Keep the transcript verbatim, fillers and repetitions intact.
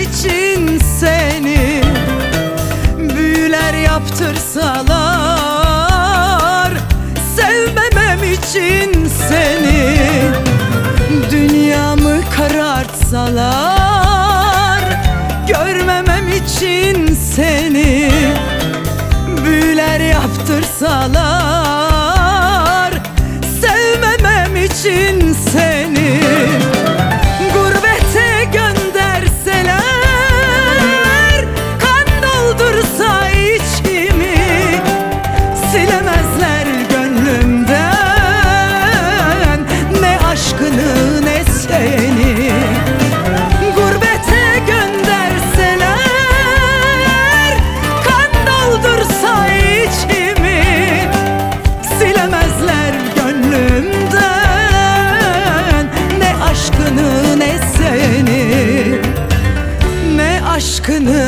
için seni, büyüler yaptırsalar sevmemem için seni, dünyamı karartsalar görmemem için seni, büyüler yaptırsalar sevmemem için seni, gurbete gönderseler kan doldursa içimi, silemezler gönlümden ne aşkını ne seni. Gurbete gönderseler kan doldursa içimi, silemezler gönlümden ne aşkını ne seni, ne aşkını